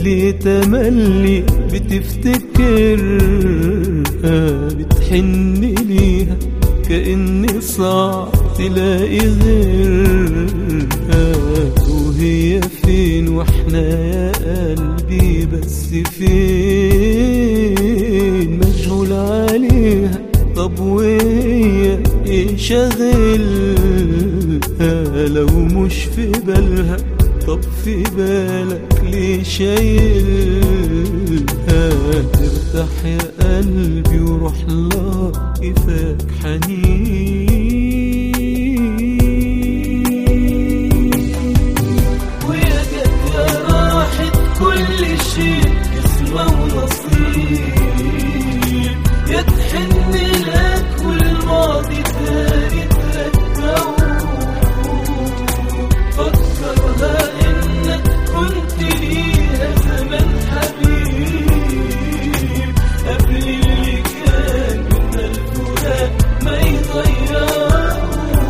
اللي تملي بتفتكرها بتحن ليها كأن صعب تلاقي غيرها. وهي فين واحنا يا قلبي بس فين؟ مشغول عليها طب وهي ايه شاغلها؟ لو مش في بالها طب في بالك ليه شايلها؟ ترتاح يا قلبي وروح لها كفاك حنين. ويا جت يا راحت كل شيء اسمه ونصيب، يا تحن لك والماضي تاني ترجعه. فكرها انك كنت ليها زمان حبيب، قبل اللي كان من الفراق ما يغيره.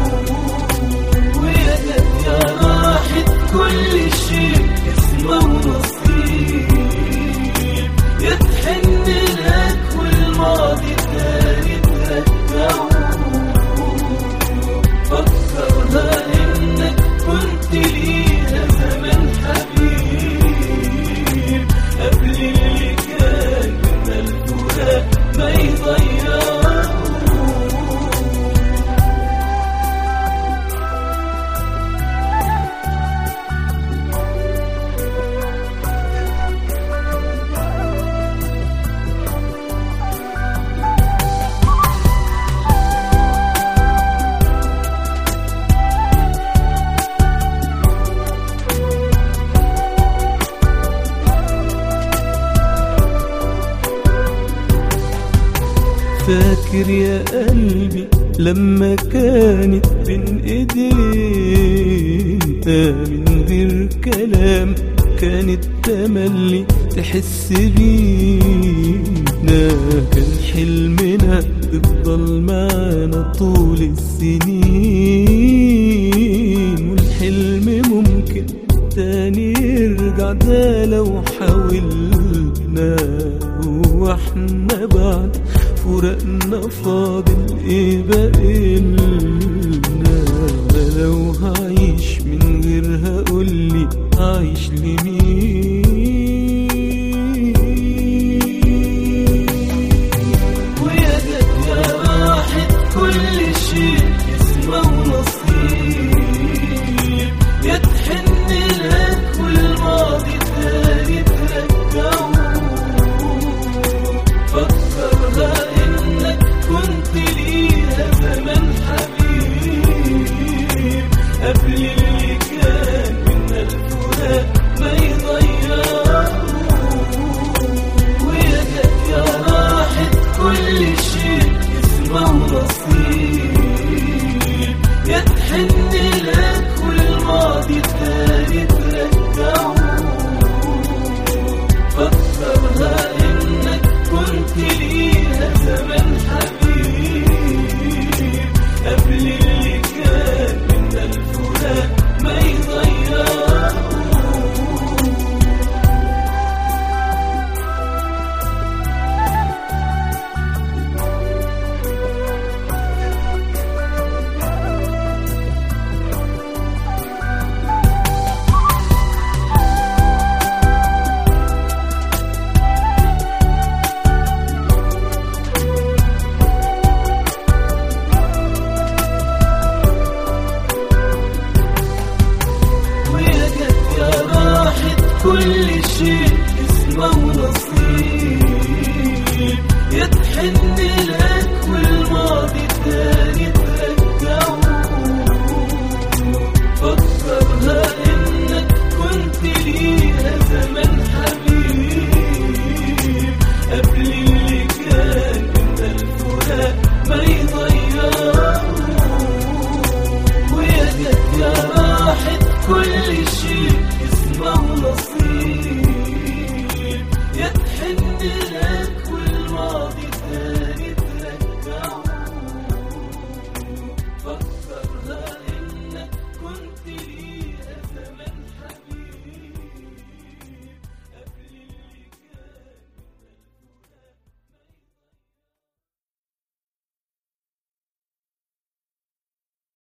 ويا جت يا راحت كل شيء اسمه نصيب، يا تحن لك والماضي تاني ترجعه. فكرها انك كنت ليها زمان حبيب، قبل اللي كان من الفراق ما يغيره. فاكر يا قلبي لما كانت بين ايدينا من غير كلام كانت تملي تحس بينا؟ كان حلمنا تفضل معانا طول السنين، والحلم ممكن تاني يرجع ده لو حاولنا. واحنا بعد فراقنا فاضل ايه بقيلنا؟ لو هعيش من غيرها قولي هعيش لمين؟ ويا جت يا راحت كل شيء اسمه نصيب، يا تحن لك والماضي تاني ترجعه. فكرها انك كنت ليها زمان حبيب، قبل اللي كان من الفراق ما يغيره. ويا جت يا راحت كل شيء اسمه نصيب، يا تحن لك والماضي تاني ترجعه. فكرها انك كنت ليها زمان حبيب، قبل اللي كان من الفراق ما يغيره. كل شيء اسمه نصيب،